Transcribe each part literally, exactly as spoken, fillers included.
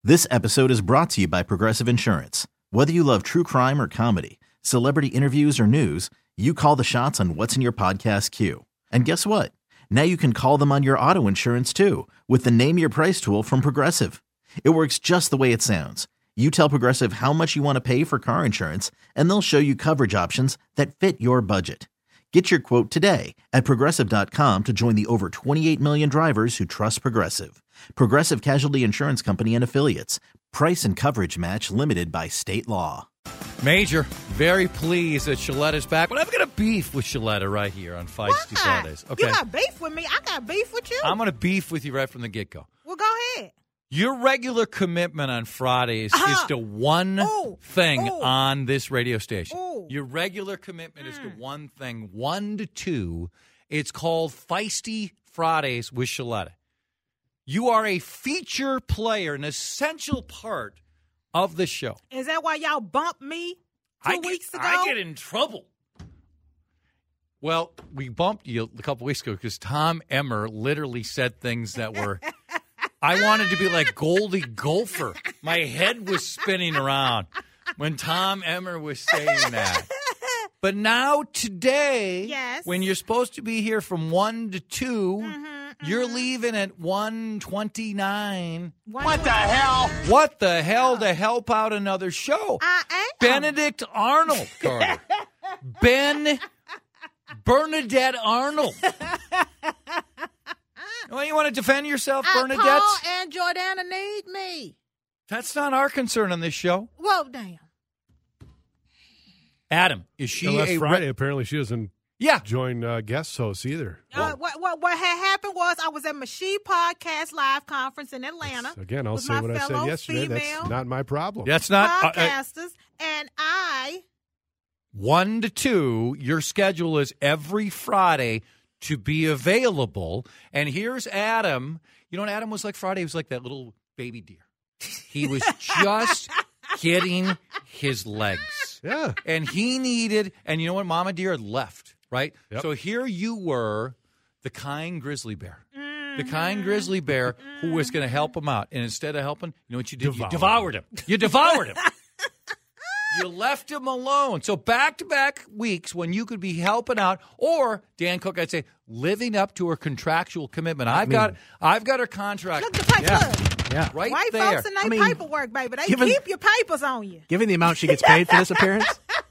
This episode is brought to you by Progressive Insurance. Whether you love true crime or comedy, celebrity interviews or news, you call the shots on what's in your podcast queue. And guess what? Now you can call them on your auto insurance too with the Name Your Price tool from Progressive. It works just the way it sounds. You tell Progressive how much you want to pay for car insurance, and they'll show you coverage options that fit your budget. Get your quote today at Progressive dot com to join the over twenty-eight million drivers who trust Progressive. Progressive Casualty Insurance Company and Affiliates. Price and coverage match limited by state law. Major, very pleased that Shaletta's back, but I've got a beef with Shaletta right here on Feisty What? Fridays. Okay, You got beef with me. I got beef with you. I'm going to beef with you right from the get-go. Well, go ahead. Your regular commitment on Fridays Uh-huh. is to one Ooh. thing Ooh. on this radio station. Ooh. Your regular commitment is to Mm. one thing, one to two. It's called Feisty Fridays with Shaletta. You are a feature player, an essential part of the show. Is that why y'all bumped me two I get, weeks ago? I get in trouble. Well, we bumped you a couple weeks ago because Tom Emmer literally said things that were. I wanted to be like Goldie Gopher. My head was spinning around when Tom Emmer was saying that. But now today, Yes. when you're supposed to be here from one to two, Mm-hmm, you're leaving at one twenty-nine. One- What the hell? What the hell to help out another show? I am. Benedict Arnold, Carter. Ben Bernadette Arnold. Well, you want to defend yourself, I Bernadette? Paul and Jordana need me. That's not our concern on this show. Well, damn. Adam, is she Unless a Friday, apparently she doesn't Yeah. join uh, guest hosts either. Uh, what, what what had happened was I was at my She Podcast Live Conference in Atlanta. Again, I'll with say my what I said fellow yesterday. female That's not my problem. That's not uh, uh, podcasters, and I one to two. Your schedule is every Friday to be available. And here's Adam. You know what Adam was like Friday? He was like that little baby deer. He was just getting his legs. Yeah. And he needed, and you know what? Mama deer had left, right? Yep. So here you were, the kind grizzly bear. The kind grizzly bear who was going to help him out. And instead of helping, you know what you did? Devoured you devoured him. You devoured him. You left him alone. So back-to-back weeks when you could be helping out, or Dan Cook, I'd say, living up to her contractual commitment. I've got, I've got her contract. look the paper. Yeah. Yeah. Right White there. folks and they I mean, paperwork, baby. They given- keep your papers on you. Given the amount she gets paid for this appearance,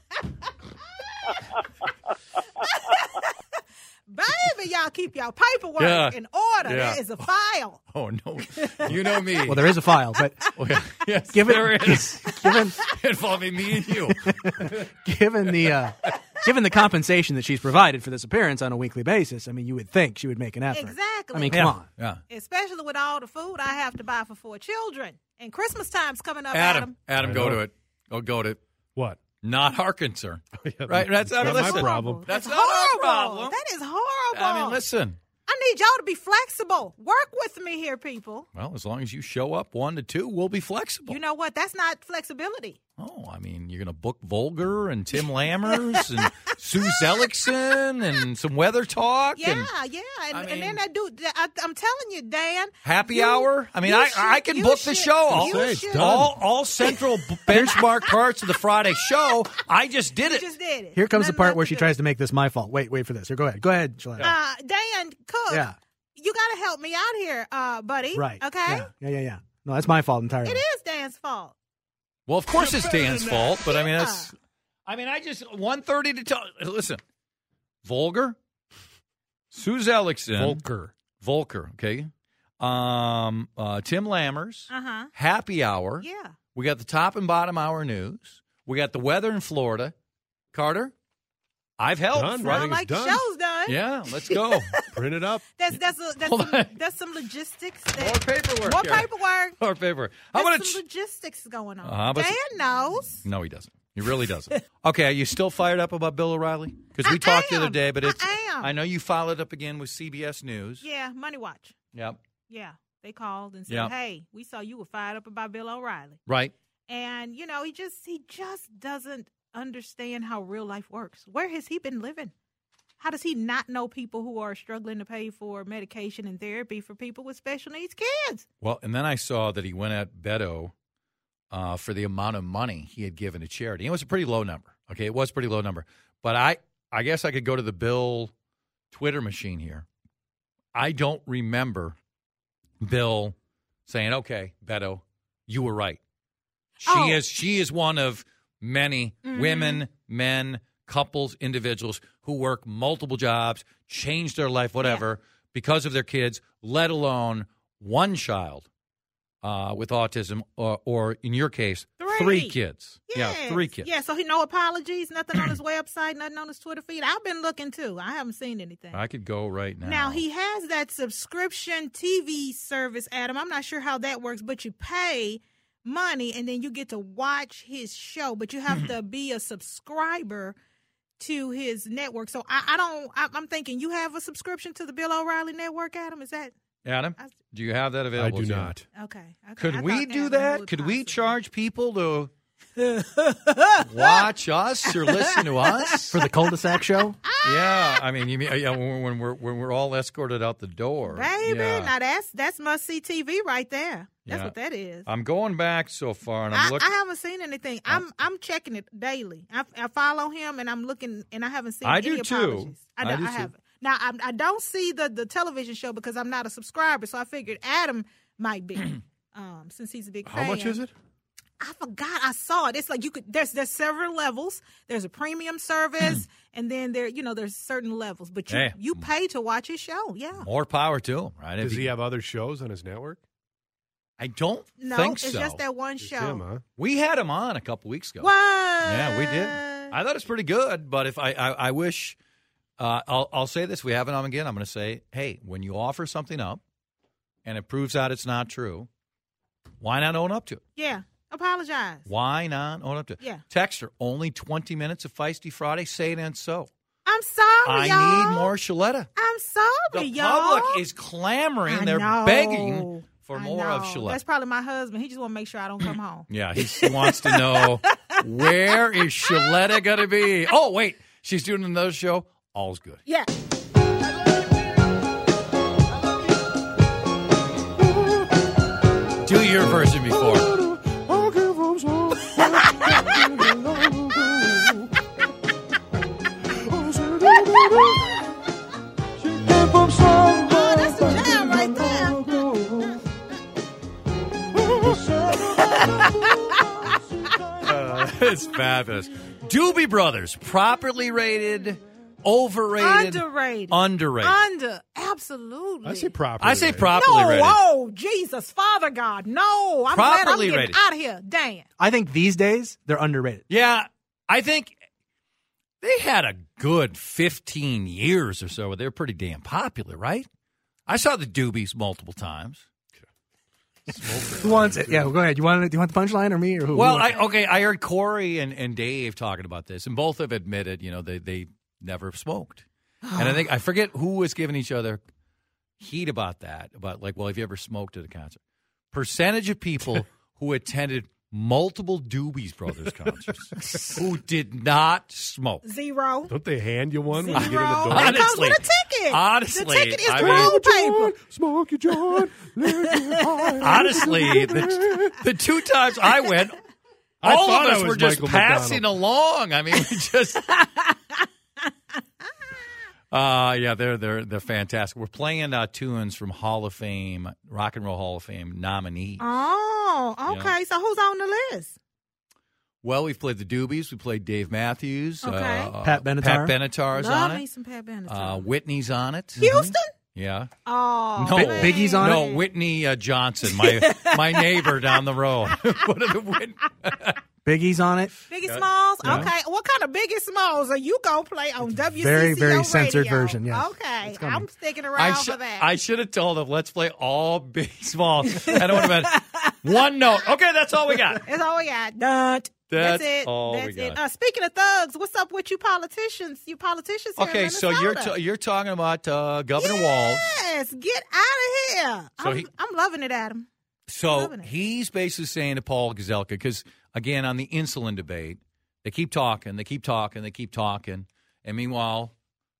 Baby, y'all keep your paperwork Yeah. in order. Yeah. There is a file. Oh, no. You know me. well, there is a file, but Oh, yeah. Yes, given there is. given Involving me and you. given the uh, given the compensation that she's provided for this appearance on a weekly basis, I mean, you would think she would make an effort. Exactly. I mean, come on. Yeah. Especially with all the food I have to buy for four children. And Christmas time's coming up, Adam, Adam. Adam, I go know. to it. Go, go to it. What? Not our concern. Yeah, Right? That's, I mean, not my listen. problem. That's That's not our horrible. problem. That is horrible. I mean, listen. I need y'all to be flexible. Work with me here, people. Well, as long as you show up one to two, we'll be flexible. You know what? That's not flexibility. Oh, I mean, you're going to book Volger and Tim Lammers and Sue Zellickson and some weather talk Yeah, and yeah. And, I and mean- then I do, I, I'm telling you, Dan. happy you- hour. I mean, you I, should- I can you book the should- show. All, you Say it's should. done. all, all central b- benchmark parts of the Friday show. I just did You it. just did it. Here comes the Nothing part left where to she do. tries to make this my fault. Wait, wait for this. Here, go ahead. Go ahead, Shaletta. Uh, Dan Cook, Yeah. you got to help me out here, uh, buddy. Right. Okay? Yeah. yeah, yeah, yeah. No, that's my fault entirely. It is Dan's fault. Well, of course it's Dan's fault, but I mean, Yeah. that's. I mean, I just one thirty to tell. Listen, Volger, Sue Zellickson, Volker. Volker, okay, um, uh, Tim Lammers, Uh huh. Happy Hour. Yeah. We got the top and bottom hour news. We got the weather in Florida. Carter, I've helped. Done. Right? I Sound think like it's the done. show's done. Yeah, let's go. Print it up. That's that's a, that's Hold some, on. that's some logistics. More That, paperwork. more here. paperwork. More paperwork. How There's about some a? Ch- logistics going on. Uh, but- Dan knows. no, he doesn't. He really doesn't. Okay, are you still fired up about Bill O'Reilly? Because we I talked the other am. day, but it's. I am. I know you followed up again with C B S News. Yeah, Money Watch. Yep. Yeah, they called and said, Yeah. "Hey, we saw you were fired up about Bill O'Reilly," Right. and you know he just he just doesn't understand how real life works. Where has he been living? how does he not know people who are struggling to pay for medication and therapy for people with special needs kids? Well, and then I saw that he went at Beto uh, for the amount of money he had given to charity. It was a pretty low number. Okay, it was a pretty low number. But I, I guess I could go to the Bill Twitter machine here. I don't remember Bill saying, okay, Beto, you were right. She Oh. is she is one of many Mhm. women, men, couples, individuals who work multiple jobs, change their life, whatever, because of their kids, let alone one child uh, with autism, or, or in your case, Three. three kids. Yeah, Yes. three kids. Yeah, so he no apologies, nothing on his website, nothing on his Twitter feed. I've been looking too. I haven't seen anything. I could go right now. Now, he has that subscription T V service, Adam. I'm not sure how that works, but you pay money and then you get to watch his show, but you have to be a subscriber to his network. So I, I don't, I, I'm thinking you have a subscription to the Bill O'Reilly Network, Adam? Is that? Adam, I- do you have that I available? do to you? not. Okay. okay. Could I we thought do Adam that? would Could we possibly. charge people to watch us or listen to us? For the cul-de-sac show? Yeah, I mean, you mean yeah, when, when we're when we're all escorted out the door, Baby, Yeah. now that's that's must see T V right there. That's Yeah. what that is. I'm going back so far, and I'm I, looking. I haven't seen anything. I'm I'm checking it daily. I, I follow him and I'm looking, and I haven't seen I any do too. apologies. I, I know, do I too. haven't. Now I, I don't see the the television show because I'm not a subscriber. So I figured Adam might be, um, since he's a big fan. How much is it? I forgot. I saw it. It's like you could. There's there's several levels. There's a premium service, and then there you know there's certain levels. But you Hey. you pay to watch his show. Yeah. More power to him, right? Does If he have other shows on his network? I don't No, think it's so. just that one Just show. him, huh? We had him on a couple weeks ago. What? Yeah, we did. I thought it was pretty good, but if I, I, I wish, uh, I'll, I'll say this: we have it on again. I'm going to say, hey, when you offer something up, and it proves out it's not true, why not own up to it? Yeah. Apologize. Why not own up to it? Yeah. Text her only twenty minutes of Feisty Friday. Say it and so. I'm sorry, I y'all. need more Shaletta. I'm sorry, The y'all. public is clamoring. I They're know. begging for I more of know. Shaletta. That's probably my husband. He just want to make sure I don't come home. Yeah, he's, he wants to know where is Shaletta going to be. Oh, wait, she's doing another show. All's good. Yeah. Do your version before. Oh, that's the jam right there. Uh, it's fabulous. Doobie Brothers, properly rated, overrated, Underrated. underrated. Under. Absolutely. I say properly. I say rated. properly No, rated. oh, Jesus, Father God. No. I'm glad I'm Properly getting rated. out of here. Dang. I think these days, they're underrated. Yeah, I think they had a good fifteen years or so where they were pretty damn popular, right? I saw the Doobies multiple times. Who wants it? Yeah, well, go ahead. You want it? Do you want the punchline or me or who? Well, Who I, wants okay, I heard Corey and, and Dave talking about this, and both have admitted, you know, they, they never have smoked. And I think, I forget who was giving each other heat about that, about like, well, have you ever smoked at a concert? Percentage of people who attended multiple Doobies Brothers concerts who did not smoke. Zero. Don't they hand you one when you get in the Zero. door? It comes Honestly. with a ticket. Honestly, The ticket is I the mean- roll paper. Smokey John, let me high. Honestly, the, the two times I went, I all thought of I us was were just Michael passing McDonald. along. I mean, we just. Uh, yeah, they're they're they're fantastic. We're playing uh, tunes from Hall of Fame, Rock and Roll Hall of Fame nominees. Oh, okay. So who's on the list? Well, we've played the Doobies. We played Dave Matthews. Okay. Uh, Pat Benatar. Pat Benatar's Love on me it. some Pat Benatar. Uh, Whitney's on it. Houston? Yeah. Oh, No, man. Biggie's on no, it? Whitney uh, Johnson, my my neighbor down the road. One of the Whit- Biggie's on it. Biggie Smalls? Yeah. Okay. What kind of Biggie Smalls are you going to play on W C C O very, very censored radio? version, yes. Okay. It's coming. I'm sticking around I, sh- for that. I should have told him, let's play all big, small. I don't want to one note. Okay, that's all we got. That's all we got. Done. That's it. all we That's got. it. Uh, speaking of thugs, what's up with you politicians? You politicians here in Okay, so you're Minnesota. t- you're talking about uh, Governor Walz. Yes, get out of here. So I'm, he- I'm loving it, Adam. So Loving it. he's basically saying to Paul Gazelka, because, again, on the insulin debate, they keep talking, they keep talking, they keep talking. And meanwhile,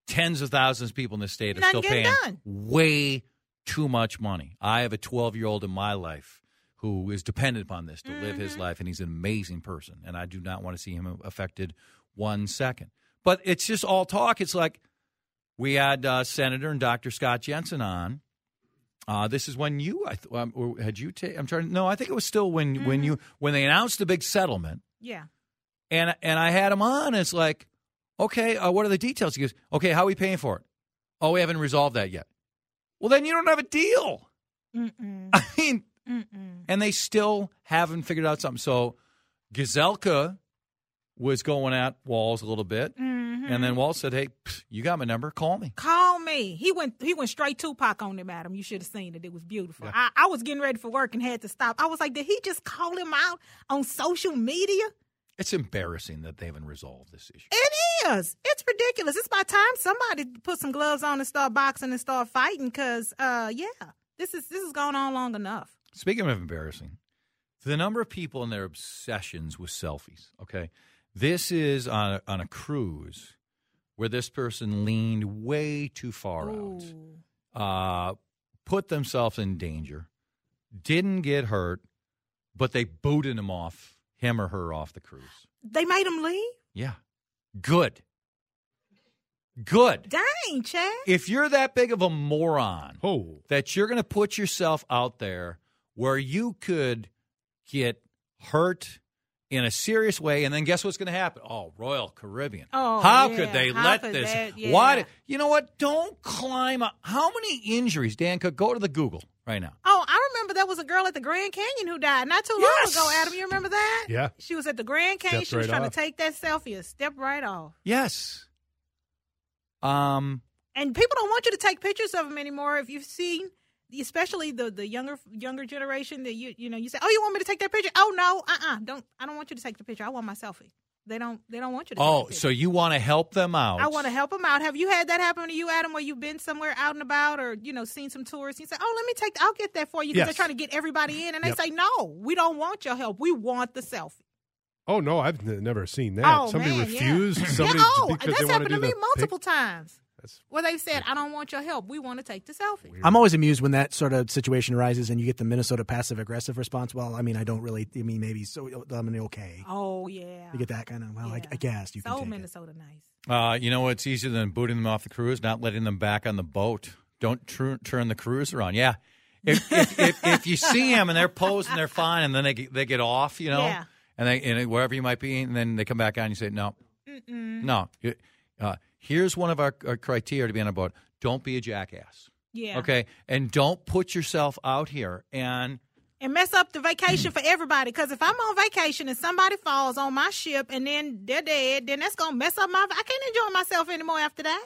tens of thousands of people in the state are Nothing still paying getting done. way too much money. I have a twelve-year-old in my life who is dependent upon this to mm-hmm. live his life, and he's an amazing person, and I do not want to see him affected one second. But it's just all talk. It's like we had uh, Senator and Doctor Scott Jensen on. Uh, this is when you, I th- um, or had you ta- I'm trying. No, I think it was still when mm-hmm. when you when they announced the big settlement. Yeah. And and I had him on. It's like, okay, uh, what are the details? He goes, okay, how are we paying for it? Oh, we haven't resolved that yet. Well, then you don't have a deal. Mm-mm. I mean, Mm-mm. and they still haven't figured out something. So Gazelka was going at Walz a little bit, mm-hmm. and then Walz said, hey, pff, you got my number. Call me. Call me. He went He went straight Tupac on him, Adam. You should have seen it. It was beautiful. Yeah. I, I was getting ready for work and had to stop. I was like, did he just call him out on social media? It's embarrassing that they haven't resolved this issue. It is. It's ridiculous. It's about time somebody put some gloves on and start boxing and start fighting because, uh, yeah, this is this is going on long enough. Speaking of embarrassing, the number of people and their obsessions with selfies, okay? This is on a, on a cruise where this person leaned way too far Ooh. out, uh, put themselves in danger, didn't get hurt, but they booted him off. Him or her off the cruise. They made him leave? Yeah. Good. Good. Dang, Chad. If you're that big of a moron Oh. that you're going to put yourself out there where you could get hurt in a serious way, and then guess what's going to happen? Oh, Royal Caribbean. Oh, How yeah. could they How let could this? that- yeah. Why? You know what? Don't climb up. How many injuries, Dan, could go to the Google right now? Oh, I remember there was a girl at the Grand Canyon who died not too long Yes. ago, Adam. You remember that? Yeah. She was at the Grand Canyon. Stepped she was right trying off. to take that selfie and step right off. Yes. Um. And people don't want you to take pictures of them anymore. If you've seen, especially the, the younger younger generation, that you you know you say, oh, you want me to take that picture? Oh no, uh uh-uh, uh, don't I don't want you to take the picture. I want my selfie. They don't they don't want you to. Oh, take the picture. so you want to help them out? I want to help them out. Have you had that happen to you, Adam, where you've been somewhere out and about, or you know seen some tourists? You say, oh, let me take, I'll get that for you because Yes. they're trying to get everybody in, and they Yep. say, no, we don't want your help. We want the selfie. Oh, no, I've n- never seen that. Oh, Somebody man, refused yeah. somebody yeah, oh, because that's they want happened to to do me the multiple pic- times. That's Where they said, I don't want your help. We want to take the selfie. weird. I'm always amused when that sort of situation arises and you get the Minnesota passive aggressive response. Well, I mean, I don't really. I mean, maybe so. I mean, okay. Oh, yeah. You get that kind of. Well, I, Yeah. I guess you can So take it. Minnesota nice. Uh, you know what's easier than booting them off the cruise? Not letting them back on the boat. Don't tr- turn the cruiser on. Yeah. If, if, if, if you see them and they're posed and they're fine and then they get, they get off, you know, Yeah. and they and wherever you might be, and then they come back on and you say, no, Mm-mm. no. Uh, here's one of our, our criteria to be on a boat. Don't be a jackass. Yeah. Okay? And don't put yourself out here and And mess up the vacation for everybody. Because if I'm on vacation and somebody falls on my ship and then they're dead, then that's going to mess up my. I can't enjoy myself anymore after that.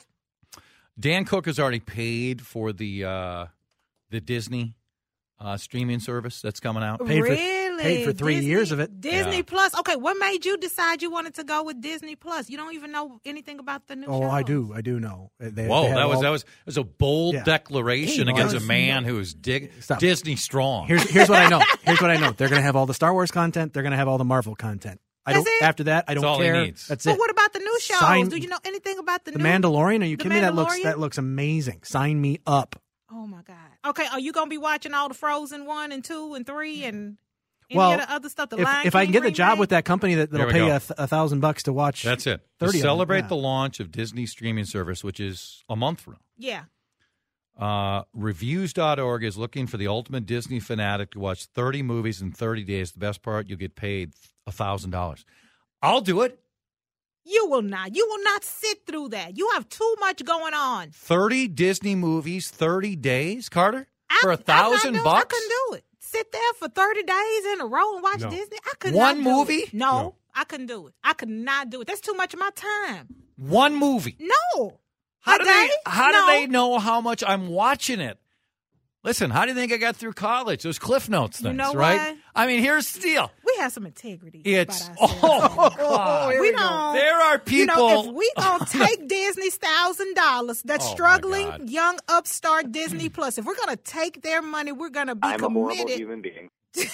Dan Cook has already paid for the uh, the Disney uh, streaming service that's coming out. Paid for- really? paid for three Disney- years of it. Disney Yeah. Plus. Okay, what made you decide you wanted to go with Disney Plus? You don't even know anything about the new Oh, shows. I do. I do know. They, Whoa, they have that was all- that was that was a bold Yeah. declaration Hey, against a no, man who is dig- Stop. Disney strong. Here's here's what I know. Here's what I know. They're going to have all the Star Wars content. They're going to have all the Marvel content. I That's don't. it? After that, I don't That's all he care. needs. That's But it. what about the new shows? Sign- do you know anything about the, the new? Mandalorian? Are you The kidding me? That looks Mandalorian? that looks amazing. Sign me up. Oh my God. Okay, are you gonna be watching all the Frozen one and two and three and any Well, of the other stuff? The If, Lion if I can King get the job remake? with that company that, that'll There we pay go. a, th- a thousand bucks to watch. That's it. To thirty of them, celebrate yeah. the launch of Disney streaming service, which is a month from yeah. now. Uh, reviews dot org is looking for the ultimate Disney fanatic to watch thirty movies in thirty days. The best part, you'll get paid one thousand dollars. I'll do it. You will not. You will not sit through that. You have too much going on. thirty Disney movies, thirty days, Carter? For a I- I'm not thousand doing- I bucks? couldn't do it. Sit there for thirty days in a row and watch No. Disney. I could One not do movie? It. No, No. I couldn't do it. I could not do it. That's too much of my time. One movie. No. How A do day? they how No. do they know how much I'm watching it? Listen, how do you think I got through college? Those Cliff Notes You things, know right? what? I mean, here's the deal. We have some integrity. It's about ourselves. oh God. we don't. There are You people. know, if we gonna take Disney's thousand dollars, that Oh, my struggling God. young upstart Disney Plus, if we're gonna take their money, we're gonna be I'm a horrible committed human being.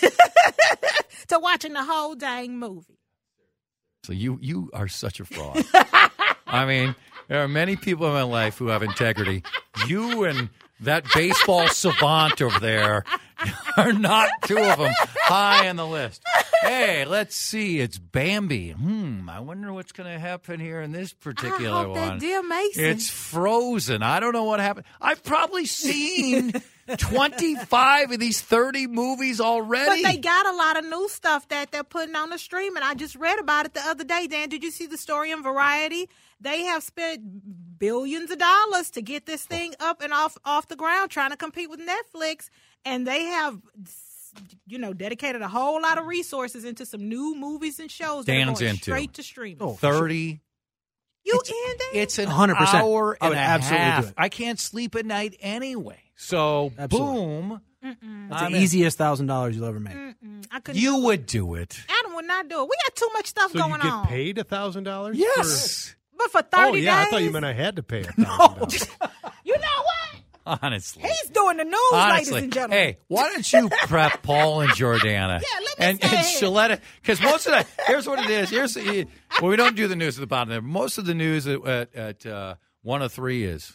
to watching the whole dang movie. So you you are such a fraud. I mean, There are many people in my life who have integrity. You and that baseball savant over there are not two of them high on the list. Hey, let's see. It's Bambi. Hmm. I wonder what's going to happen here in this particular I hope one. that dear Mason. It's Frozen. I don't know what happened. I've probably seen twenty-five of these thirty movies already. But they got a lot of new stuff that they're putting on the stream, and I just read about it the other day. Dan, did you see the story in Variety? They have spent billions of dollars to get this thing up and off off the ground, trying to compete with Netflix, and they have, you know, dedicated a whole lot of resources into some new movies and shows that Dan's are going into. straight to streaming. Oh, thirty. You it's, in, Dan? It's an one hundred percent. hour I and would a absolutely half. do it. I can't sleep at night anyway. So, Absolutely. boom. Mm-mm. That's I'm the in. easiest thousand dollars you'll ever make. Mm-mm. I couldn't. You do would do it. it. Adam would not do it. We got too much stuff So going you get on. paid a thousand dollars? Yes. But for Oh thirty yeah, days, I thought you meant I had to pay a thousand dollars. you know what? Honestly. He's doing the news, Honestly. ladies and gentlemen. Hey, why don't you prep Paul and Jordana? Yeah, let me and, stay and here. she'll let it, because most of the, here's what it is. Here's the, well, we don't do the news at the bottom there. Most of the news at, at, at uh, one oh three is,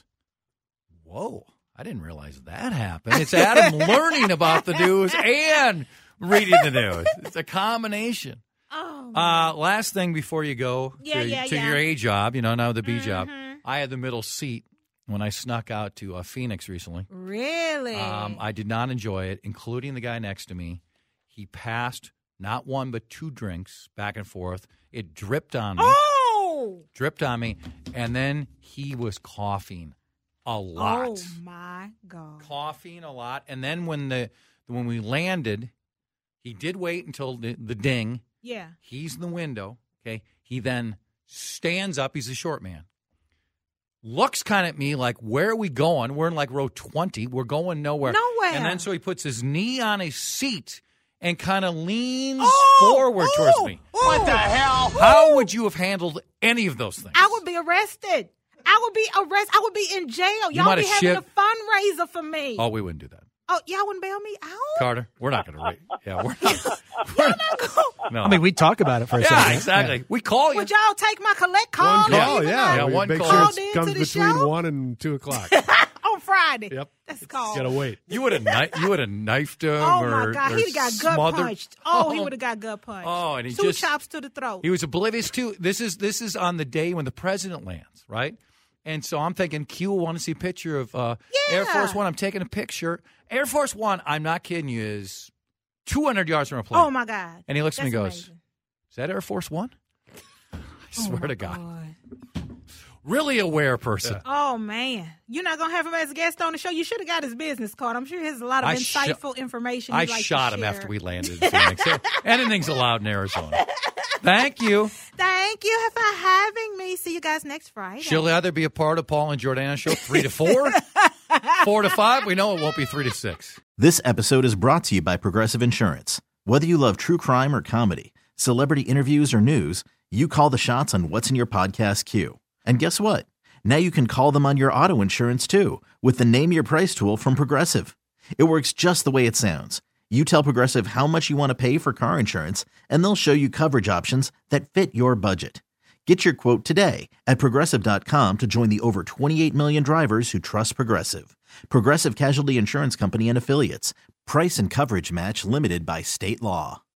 whoa, I didn't realize that happened. It's Adam learning about the news and reading the news. It's a combination. Oh, Uh, last thing before you go Yeah, to, yeah, to yeah. Mm-hmm. your A job, you know, now the B job, I had the middle seat when I snuck out to uh, Phoenix recently. really? Um, I did not enjoy it, including the guy next to me. He passed not one but two drinks back and forth. It dripped on me, oh, dripped on me, and then he was coughing a lot, oh my God! coughing a lot. And then when the when we landed, he did wait until the, the ding. Yeah. He's in the window. Okay, he then stands up. He's a short man. Looks kind of at me like, where are we going? We're in like row twenty. We're going nowhere. Nowhere. And then so he puts his knee on his seat and kind of leans Oh, forward oh, towards me. oh. What the hell? How would you have handled any of those things? I would be arrested. I would be arrested. I would be in jail. You Y'all might be have having shiv- a fundraiser for me. Oh, we wouldn't do that. Oh, y'all wouldn't bail me out? Carter, we're not going to rate. Yeah, we're not. We're not no. I mean, we talk about it for a yeah, second. exactly. We call you. Would y'all take my collect call? One call, even yeah. Yeah, We one make call. sure Called it into comes the between show? one and two o'clock. On Friday. Yep. That's called. Gotta wait. You would have kni- you would have knifed him. Oh or, my God, or he'd have got gut smothered- punched. Oh, he would have got gut punched. Oh, and he two just- chops to the throat. He was oblivious too. This is this is on the day when the president lands, right? And so I'm thinking Q will want to see a picture of uh, Yeah. Air Force One. I'm taking a picture. Air Force One, I'm not kidding you, is two hundred yards from a plane. Oh my God. And he looks at me That's and goes, amazing. is that Air Force One? I swear Oh, my to God. God. Really aware person. Oh man, you're not gonna have him as a guest on the show. You should have got his business card. I'm sure he has a lot of I sho- insightful information. I he'd like to shot him share. after we landed in Phoenix. Anything's allowed in Arizona. Thank you. Thank you for having me. See you guys next Friday. She'll either be a part of Paul and Jordana's show, three to four, four to five. We know it won't be three to six. This episode is brought to you by Progressive Insurance. Whether you love true crime or comedy, celebrity interviews or news, you call the shots on what's in your podcast queue. And guess what? Now you can call them on your auto insurance too with the Name Your Price tool from Progressive. It works just the way it sounds. You tell Progressive how much you want to pay for car insurance, and they'll show you coverage options that fit your budget. Get your quote today at Progressive dot com to join the over twenty-eight million drivers who trust Progressive. Progressive Casualty Insurance Company and Affiliates. Price and coverage match limited by state law.